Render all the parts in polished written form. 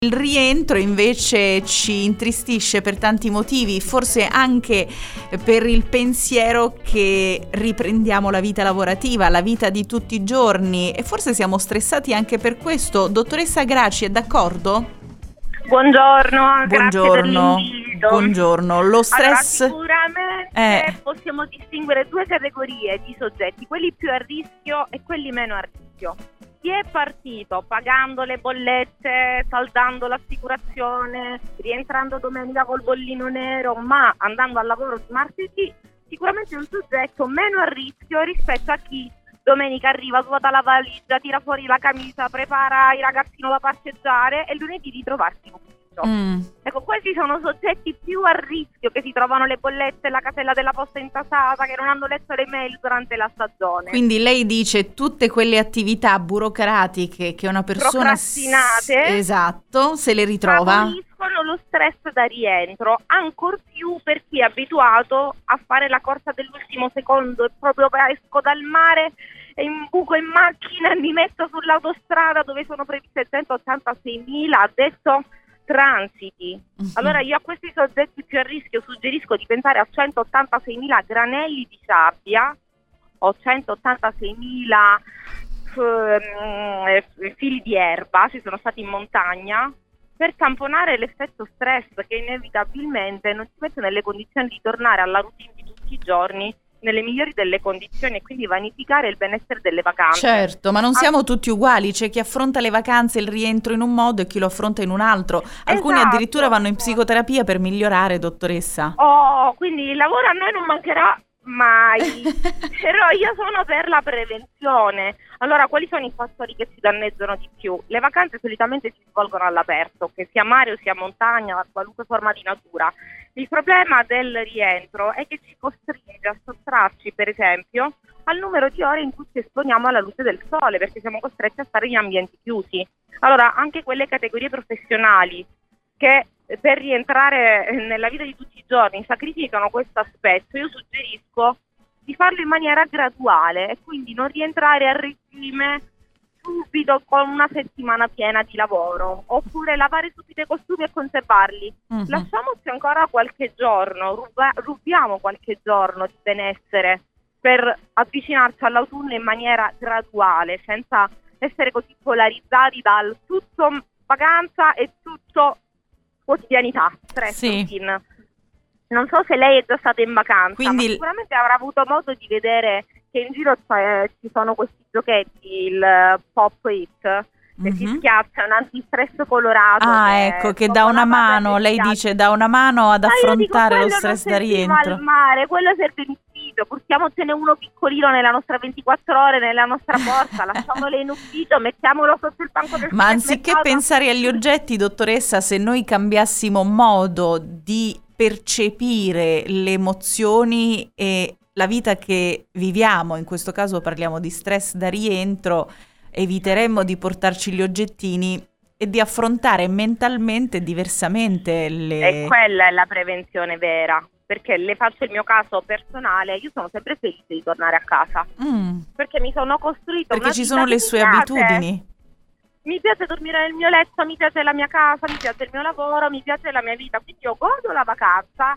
Il rientro invece ci intristisce per tanti motivi, forse anche per il pensiero che riprendiamo la vita lavorativa, la vita di tutti i giorni, e forse siamo stressati anche per questo. Dottoressa Graci, è d'accordo? Buongiorno, grazie per Buongiorno, l'invito. buongiorno. Lo stress... Allora, sicuramente possiamo distinguere due categorie di soggetti, quelli più a rischio e quelli meno a rischio. Chi è partito pagando le bollette, saldando l'assicurazione, rientrando domenica col bollino nero, ma andando al lavoro di martedì, sicuramente è un soggetto meno a rischio rispetto a chi domenica arriva, svuota la valigia, tira fuori la camicia, prepara il ragazzino da parcheggiare e lunedì ritrovarsi in ufficio. Ecco, questi sono soggetti più a rischio, che si trovano le bollette, la casella della posta intasata, che non hanno letto le mail durante la stagione. Quindi lei dice tutte quelle attività burocratiche che una persona... procrastinate. Esatto, se le ritrova. Favoriscono lo stress da rientro, ancor più per chi è abituato a fare la corsa dell'ultimo secondo, e proprio esco dal mare e imbuco in macchina e mi metto sull'autostrada dove sono previste 186.000 adesso transiti. Allora io a questi soggetti più a rischio suggerisco di pensare a 186.000 granelli di sabbia o 186.000 fili di erba, se sono stati in montagna, per tamponare l'effetto stress che inevitabilmente non ci mette nelle condizioni di tornare alla routine di tutti i giorni nelle migliori delle condizioni e quindi vanificare il benessere delle vacanze. Certo, ma non siamo tutti uguali, c'è chi affronta le vacanze e il rientro in un modo e chi lo affronta in un altro. Alcuni addirittura vanno in psicoterapia per migliorare, dottoressa. Oh, quindi il lavoro a noi non mancherà mai, però io sono per la prevenzione. Allora, quali sono i fattori che ci danneggiano di più? Le vacanze solitamente si svolgono all'aperto, che sia mare o sia montagna, qualunque forma di natura. Il problema del rientro è che ci costringe a sottrarci, per esempio, al numero di ore in cui ci esponiamo alla luce del sole, perché siamo costretti a stare in ambienti chiusi. Allora, anche quelle categorie professionali che per rientrare nella vita di tutti i giorni sacrificano questo aspetto, io suggerisco di farlo in maniera graduale e quindi non rientrare a regime subito con una settimana piena di lavoro, oppure lavare subito i costumi e conservarli. Lasciamoci ancora qualche giorno, rubiamo qualche giorno di benessere per avvicinarci all'autunno in maniera graduale, senza essere così polarizzati dal tutto vacanza e tutto quotidianità, stress, routine. Non so se lei è già stata in vacanza, quindi... ma sicuramente avrà avuto modo di vedere che in giro ci sono questi giochetti, il Pop It, che si schiaccia, un antistress colorato. Che dà una mano, lei dice dà una mano ad affrontare lo stress da rientro. Al mare, quello serve in ufficio, portiamocene uno piccolino nella nostra 24 ore, nella nostra borsa, lasciamolo in ufficio, mettiamolo sotto il banco del Ma anziché pensare agli oggetti, dottoressa, se noi cambiassimo modo di percepire le emozioni e la vita che viviamo, in questo caso parliamo di stress da rientro, eviteremmo di portarci gli oggettini e di affrontare mentalmente diversamente le... E quella è la prevenzione vera, perché le faccio il mio caso personale, io sono sempre felice di tornare a casa, perché mi sono costruito perché ci sono le sue abitudini. Mi piace dormire nel mio letto, mi piace la mia casa, mi piace il mio lavoro, mi piace la mia vita, quindi io godo la vacanza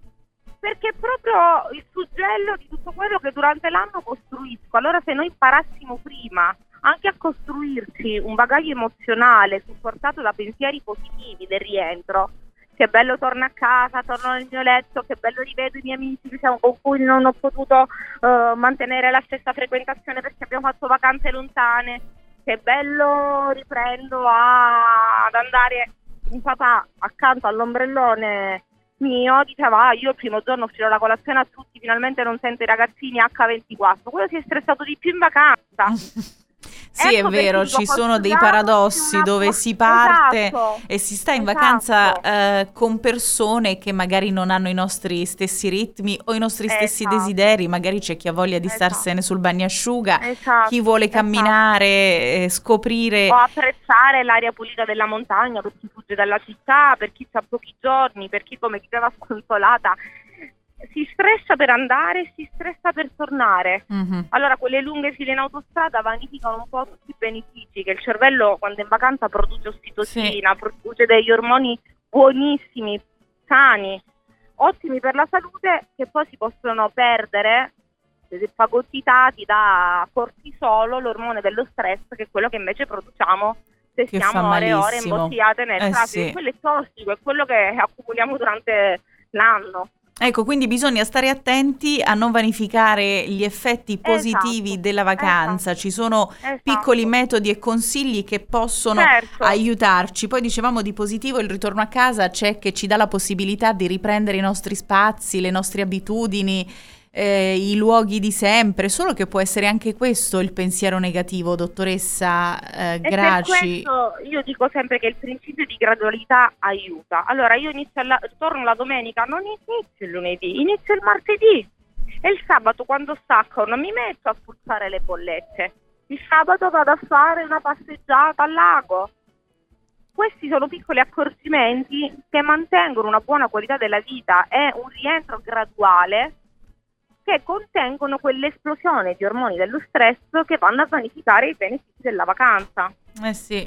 perché è proprio il suggello di tutto quello che durante l'anno costruisco. Allora, se noi imparassimo prima anche a costruirci un bagaglio emozionale supportato da pensieri positivi del rientro, che bello torno a casa, torno nel mio letto, che bello rivedo i miei amici con cui non ho potuto mantenere la stessa frequentazione perché abbiamo fatto vacanze lontane, che bello riprendo ad andare in papà accanto all'ombrellone mio, diceva io il primo giorno offrirò la colazione a tutti, finalmente non sento i ragazzini H24, quello si è stressato di più in vacanza. Sì, è vero, ci sono dei paradossi dove si parte e si sta in vacanza con persone che magari non hanno i nostri stessi ritmi o i nostri stessi desideri, magari c'è chi ha voglia di starsene sul bagnasciuga, chi vuole camminare, scoprire o apprezzare l'aria pulita della montagna, per chi fugge dalla città, per chi ha pochi giorni, per chi, come diceva Sconsolata, si stressa per andare, si stressa per tornare. Mm-hmm. Allora quelle lunghe file in autostrada vanificano un po' tutti i benefici che il cervello quando è in vacanza produce ossitocina, produce degli ormoni buonissimi, sani, ottimi per la salute, che poi si possono perdere fagocitati da cortisolo, l'ormone dello stress, che è quello che invece produciamo se Che stiamo fa ore e ore malissimo. imbottigliate nel traffico. Sì. Quello è tossico, è quello che accumuliamo durante l'anno. Ecco, quindi bisogna stare attenti a non vanificare gli effetti positivi della vacanza. Ci sono piccoli metodi e consigli che possono aiutarci. Poi dicevamo di positivo il ritorno a casa, c'è che ci dà la possibilità di riprendere i nostri spazi, le nostre abitudini, i luoghi di sempre, solo che può essere anche questo il pensiero negativo, dottoressa Graci. Per questo io dico sempre che il principio di gradualità aiuta. Allora io torno la domenica, non inizio il lunedì, inizio il martedì e il sabato quando stacco non mi metto a puzzare le bollette, il sabato vado a fare una passeggiata al lago. Questi sono piccoli accorgimenti che mantengono una buona qualità della vita e un rientro graduale, che contengono quell'esplosione di ormoni dello stress che vanno a vanificare i benefici della vacanza. Sì.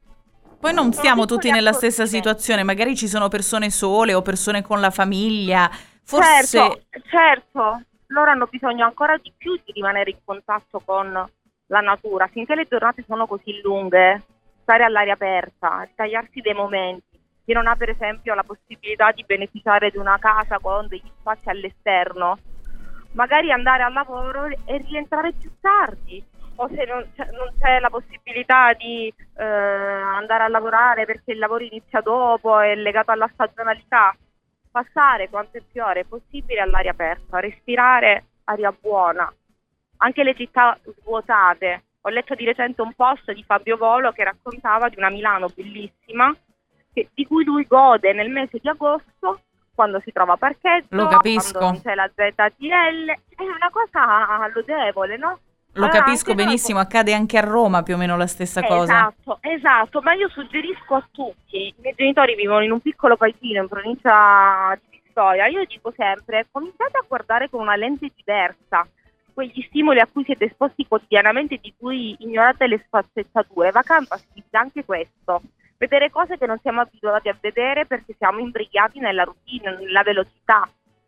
Poi non stiamo tutti nella stessa situazione, magari ci sono persone sole o persone con la famiglia. Forse... Certo, loro hanno bisogno ancora di più di rimanere in contatto con la natura. Finché le giornate sono così lunghe, stare all'aria aperta, ritagliarsi dei momenti. Chi non ha per esempio la possibilità di beneficiare di una casa con degli spazi all'esterno, magari andare al lavoro e rientrare più tardi, o se non c'è la possibilità di andare a lavorare perché il lavoro inizia dopo, è legato alla stagionalità, passare quante più ore possibile all'aria aperta, respirare aria buona. Anche le città svuotate. Ho letto di recente un post di Fabio Volo che raccontava di una Milano bellissima di cui lui gode nel mese di agosto, quando si trova parcheggio, lo capisco, quando c'è la ZTL, è una cosa lodevole, no? Lo capisco benissimo, accade anche a Roma più o meno la stessa cosa. Esatto, ma io suggerisco a tutti, i miei genitori vivono in un piccolo paesino in provincia di Pistoia, io dico sempre, cominciate a guardare con una lente diversa quegli stimoli a cui siete esposti quotidianamente, di cui ignorate le sfaccettature. Vacanza significa anche questo. Vedere cose che non siamo abituati a vedere perché siamo imbrigliati nella routine, nella velocità.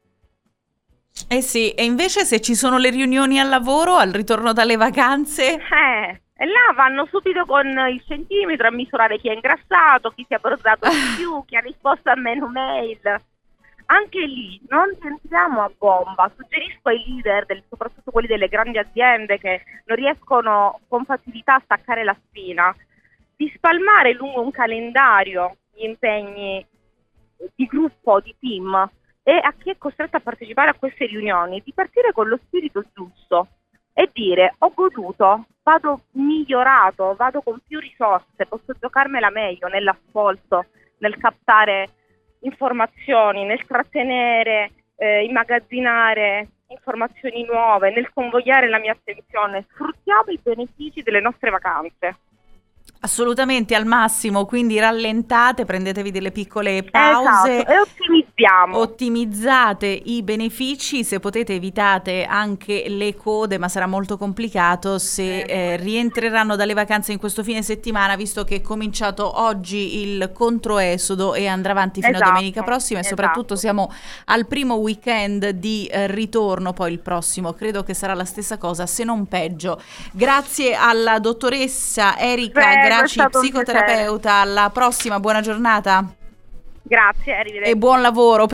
Sì, e invece se ci sono le riunioni al lavoro, al ritorno dalle vacanze? E là vanno subito con il centimetro a misurare chi è ingrassato, chi si è abbronzato di più, chi ha risposto a meno mail. Anche lì non entriamo a bomba. Suggerisco ai leader, soprattutto quelli delle grandi aziende che non riescono con facilità a staccare la spina, di spalmare lungo un calendario gli impegni di gruppo, di team, e a chi è costretto a partecipare a queste riunioni di partire con lo spirito giusto e dire: ho goduto, vado migliorato, vado con più risorse, posso giocarmela meglio nell'ascolto, nel captare informazioni, nel trattenere, immagazzinare informazioni nuove, nel convogliare la mia attenzione. Sfruttiamo i benefici delle nostre vacanze. Assolutamente, al massimo, quindi rallentate, prendetevi delle piccole pause, e ottimizziamo. Ottimizzate i benefici, se potete evitate anche le code, ma sarà molto complicato se rientreranno dalle vacanze in questo fine settimana, visto che è cominciato oggi il controesodo e andrà avanti fino a domenica prossima, e soprattutto siamo al primo weekend di ritorno, poi il prossimo credo che sarà la stessa cosa, se non peggio. Grazie alla dottoressa Erika Graci, psicoterapeuta. Alla prossima, buona giornata. Grazie, arrivederci. E buon lavoro.